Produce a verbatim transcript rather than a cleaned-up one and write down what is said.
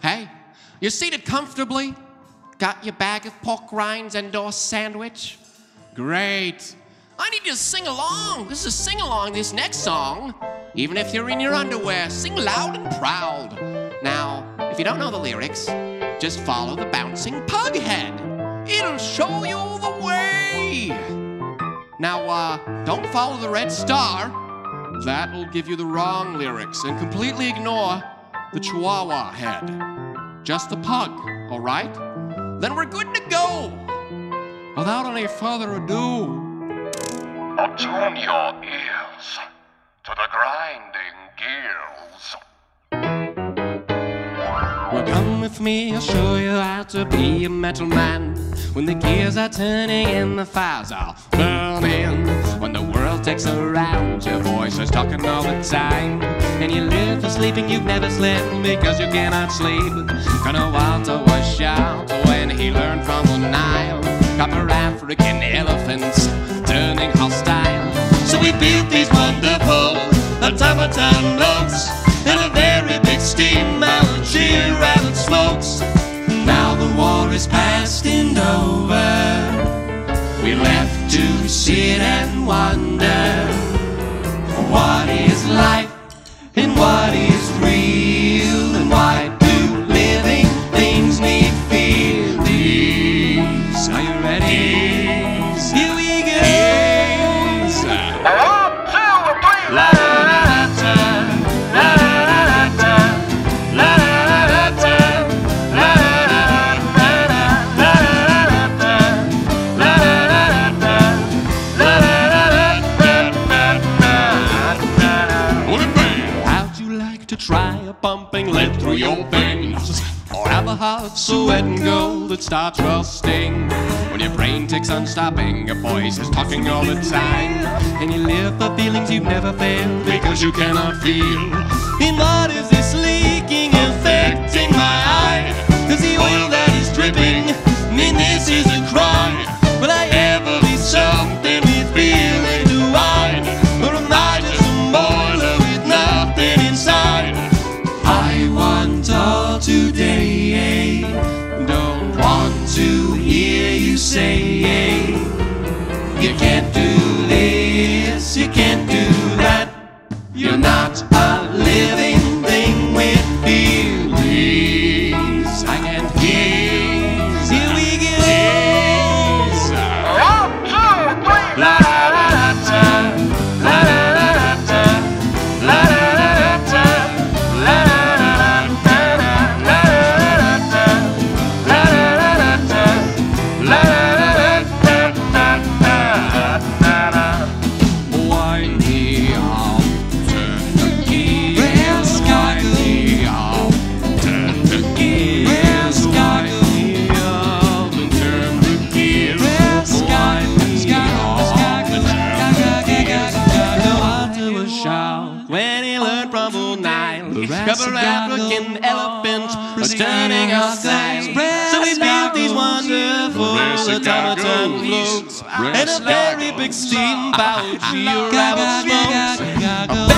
Hey, you seated comfortably? Got your bag of pork rinds and or sandwich? Great. I need you to sing along. This is a sing-along, this next song. Even if you're in your underwear, sing loud and proud. Now, if you don't know the lyrics, just follow the bouncing pug head. It'll show you the way. Now, uh, don't follow the red star. That'll give you the wrong lyrics and completely ignore the chihuahua head. Just the pug, all right? Then we're good to go. Without any further ado, attune your ears to the grinding gears. Well, come with me, I'll show you how to be a metal man. When the gears are turning and the fires are burning, when the world takes around, your voice is talking all the time, and you live for sleeping, you've never slept because you cannot sleep. Gonna Walter was shout when he learned from the Nile, copper African elephants turning hostile. So we built these wonderful automaton loads and a very big steam mountain cheer rabbit smokes. Now the war is past and over, we left to sit and wonder what is life and what is real, and why do living things need feelings? Are you ready? Here we go. One, two, three. La la la la la la la la to try a pumping lead through your veins, or have a heart so wet and gold it starts rusting. When your brain ticks on stopping, your voice is talking all the time, and you live for feelings you've never felt because you cannot feel. And what is this leaking affecting my eye? Cause the oil that is dripping, I mean this is a crime. Will I ever be something with feeling to hide, or am I just a boiler with nothing inside? I want all today, don't want to hear you say you can't do this, you can't do that. You're not a living thing with feelings. I can't hear. Here we go. One, two, three. La la la la la la la la la la Wind me up, turn the gears. Wind me up, turn the gears. Wind me up and turn the gears. Wind me up and turn the gears. The water was shout when he learned from the Nile. Cover African elephants was turning hostile. So we built these wonderful automaton floats and a very big steam powered G rabbit smokes.